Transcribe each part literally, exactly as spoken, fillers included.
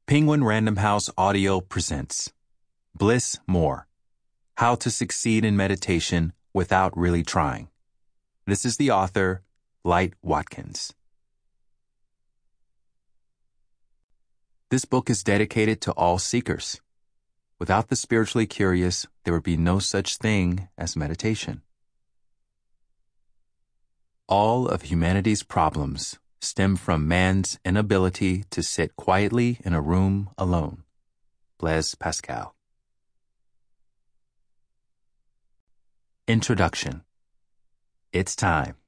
Penguin Random House Audio presents Bliss More: How to Succeed in Meditation Without Really Trying. This is the author, Light Watkins. This book is dedicated to all seekers. Without the spiritually curious, there would be no such thing as meditation. All of humanity's problems stem from man's inability to sit quietly in a room alone. Blaise Pascal. Introduction. It's time.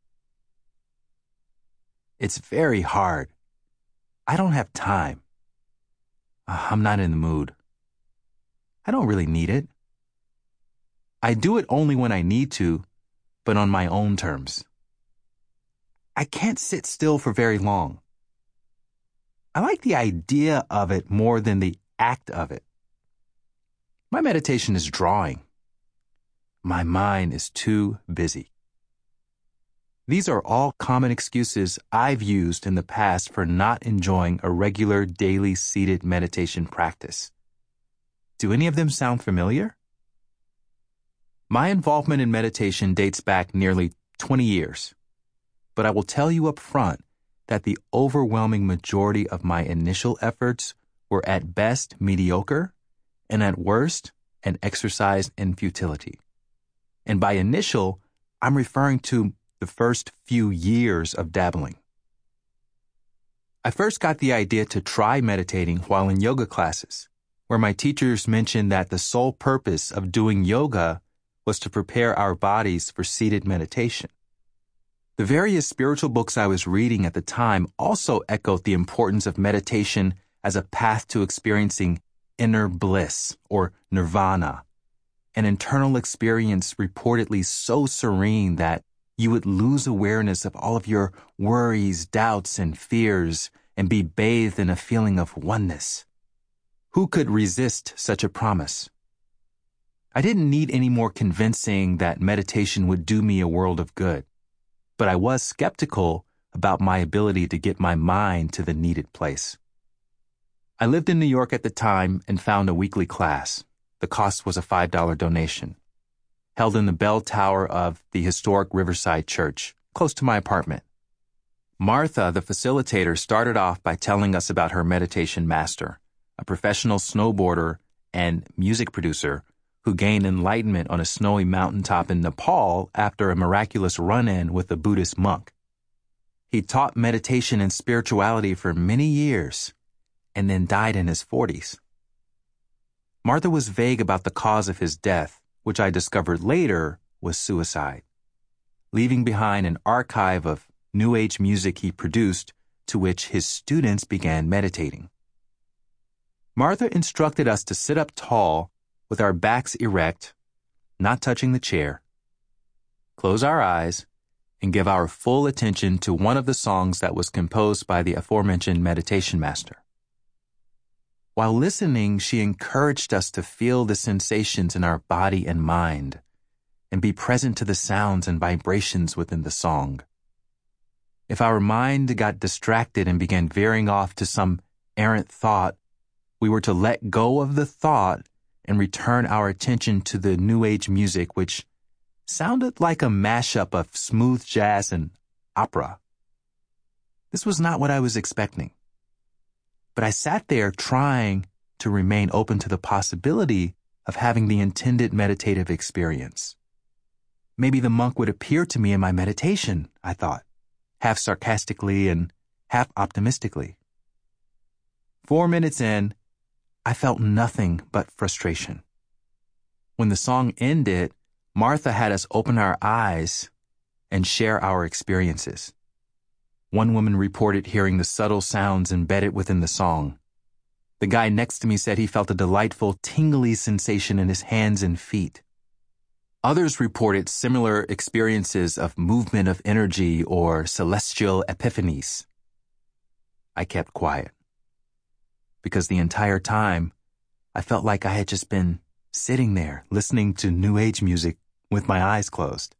It's very hard. I don't have time. Uh, I'm not in the mood. I don't really need it. I do it only when I need to, but on my own terms. I can't sit still for very long. I like the idea of it more than the act of it. My meditation is drawing. My mind is too busy. These are all common excuses I've used in the past for not enjoying a regular daily seated meditation practice. Do any of them sound familiar? My involvement in meditation dates back nearly twenty years. But I will tell you up front that the overwhelming majority of my initial efforts were at best mediocre and at worst an exercise in futility. And by initial, I'm referring to the first few years of dabbling. I first got the idea to try meditating while in yoga classes, where my teachers mentioned that the sole purpose of doing yoga was to prepare our bodies for seated meditation. The various spiritual books I was reading at the time also echoed the importance of meditation as a path to experiencing inner bliss, or nirvana, an internal experience reportedly so serene that you would lose awareness of all of your worries, doubts, and fears and be bathed in a feeling of oneness. Who could resist such a promise? I didn't need any more convincing that meditation would do me a world of good. But I was skeptical about my ability to get my mind to the needed place. I lived in New York at the time and found a weekly class. The cost was a five dollar donation, held in the bell tower of the historic Riverside Church, close to my apartment. Martha, the facilitator, started off by telling us about her meditation master, a professional snowboarder and music producer who gained enlightenment on a snowy mountaintop in Nepal after a miraculous run-in with a Buddhist monk. He taught meditation and spirituality for many years and then died in his forties. Martha was vague about the cause of his death, which I discovered later was suicide, leaving behind an archive of New Age music he produced to which his students began meditating. Martha instructed us to sit up tall with our backs erect, not touching the chair, close our eyes, and give our full attention to one of the songs that was composed by the aforementioned meditation master. While listening, she encouraged us to feel the sensations in our body and mind, and be present to the sounds and vibrations within the song. If our mind got distracted and began veering off to some errant thought, we were to let go of the thought and return our attention to the New Age music, which sounded like a mashup of smooth jazz and opera. This was not what I was expecting. But I sat there trying to remain open to the possibility of having the intended meditative experience. Maybe the monk would appear to me in my meditation, I thought, half sarcastically and half optimistically. Four minutes in, I felt nothing but frustration. When the song ended, Martha had us open our eyes and share our experiences. One woman reported hearing the subtle sounds embedded within the song. The guy next to me said he felt a delightful, tingly sensation in his hands and feet. Others reported similar experiences of movement of energy or celestial epiphanies. I kept quiet, because the entire time, I felt like I had just been sitting there listening to New Age music with my eyes closed.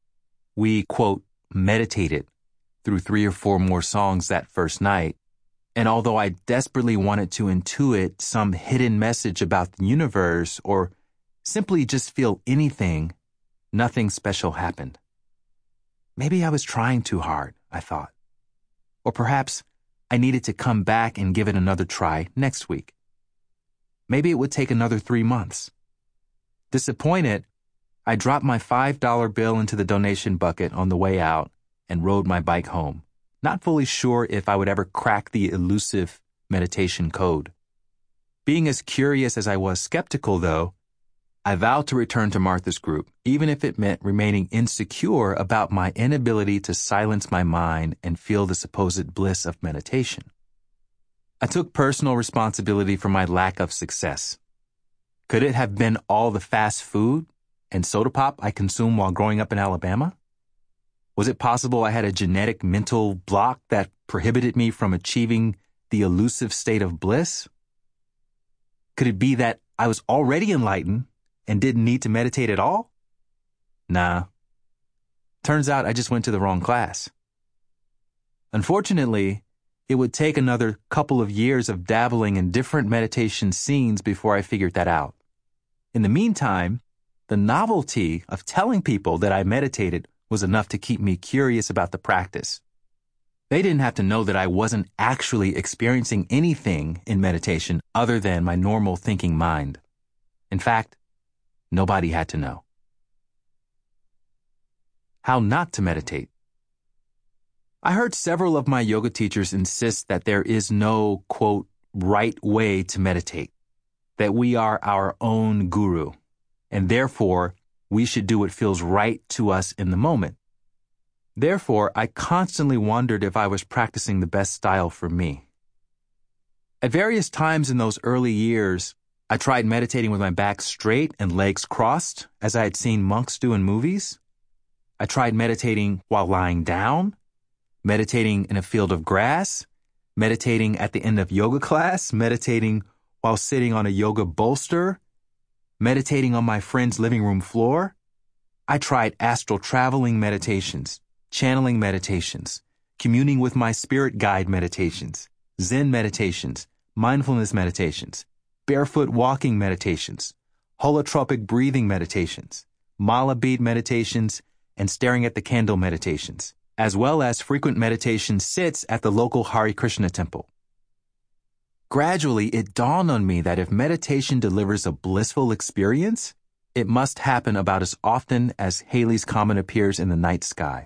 We, quote, meditated through three or four more songs that first night, And although I desperately wanted to intuit some hidden message about the universe or simply just feel anything, nothing special happened. Maybe I was trying too hard, I thought. Or perhaps I needed to come back and give it another try next week. Maybe it would take another three months. Disappointed, I dropped my five dollar bill into the donation bucket on the way out and rode my bike home, not fully sure if I would ever crack the elusive meditation code. Being as curious as I was skeptical, though, I vowed to return to Martha's group, even if it meant remaining insecure about my inability to silence my mind and feel the supposed bliss of meditation. I took personal responsibility for my lack of success. Could it have been all the fast food and soda pop I consumed while growing up in Alabama? Was it possible I had a genetic mental block that prohibited me from achieving the elusive state of bliss? Could it be that I was already enlightened and didn't need to meditate at all? Nah. Turns out I just went to the wrong class. Unfortunately, it would take another couple of years of dabbling in different meditation scenes before I figured that out. In the meantime, the novelty of telling people that I meditated was enough to keep me curious about the practice. They didn't have to know that I wasn't actually experiencing anything in meditation other than my normal thinking mind. In fact, nobody had to know. How not to meditate. I heard several of my yoga teachers insist that there is no, quote, right way to meditate, that we are our own guru, and therefore we should do what feels right to us in the moment. Therefore, I constantly wondered if I was practicing the best style for me. At various times in those early years, I tried meditating with my back straight and legs crossed, as I had seen monks do in movies. I tried meditating while lying down, meditating in a field of grass, meditating at the end of yoga class, meditating while sitting on a yoga bolster, meditating on my friend's living room floor. I tried astral traveling meditations, channeling meditations, communing with my spirit guide meditations, Zen meditations, mindfulness meditations, barefoot walking meditations, holotropic breathing meditations, mala bead meditations, and staring at the candle meditations, as well as frequent meditation sits at the local Hare Krishna temple. Gradually, it dawned on me that if meditation delivers a blissful experience, it must happen about as often as Halley's Comet appears in the night sky.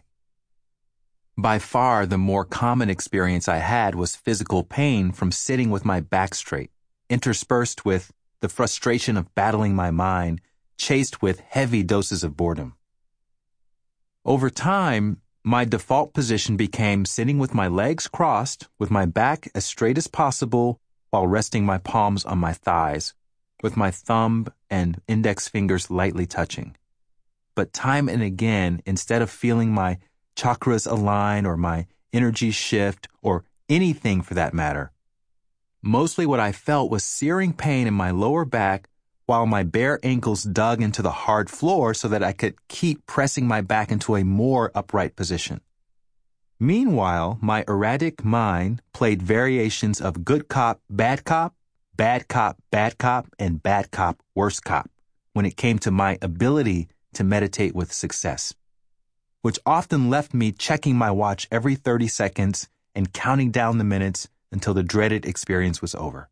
By far, the more common experience I had was physical pain from sitting with my back straight, interspersed with the frustration of battling my mind, chased with heavy doses of boredom. Over time, my default position became sitting with my legs crossed, with my back as straight as possible while resting my palms on my thighs, with my thumb and index fingers lightly touching. But time and again, instead of feeling my chakras align or my energy shift or anything for that matter, mostly what I felt was searing pain in my lower back while my bare ankles dug into the hard floor so that I could keep pressing my back into a more upright position. Meanwhile, my erratic mind played variations of good cop, bad cop, bad cop, bad cop, and bad cop, worse cop when it came to my ability to meditate with success, which often left me checking my watch every thirty seconds and counting down the minutes until the dreaded experience was over.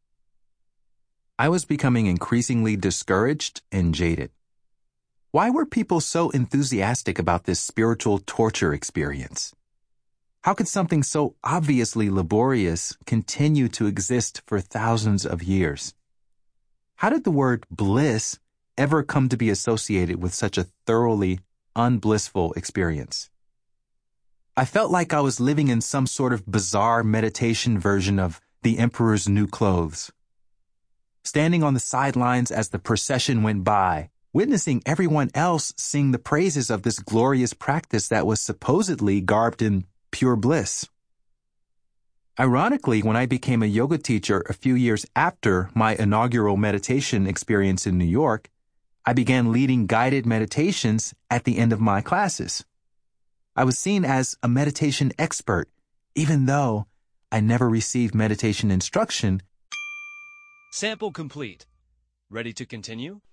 I was becoming increasingly discouraged and jaded. Why were people so enthusiastic about this spiritual torture experience? How could something so obviously laborious continue to exist for thousands of years? How did the word bliss ever come to be associated with such a thoroughly unblissful experience? I felt like I was living in some sort of bizarre meditation version of The Emperor's New Clothes. Standing on the sidelines as the procession went by, witnessing everyone else sing the praises of this glorious practice that was supposedly garbed in pure bliss. Ironically, when I became a yoga teacher a few years after my inaugural meditation experience in New York, I began leading guided meditations at the end of my classes. I was seen as a meditation expert, even though I never received meditation instruction. Sample complete. Ready to continue?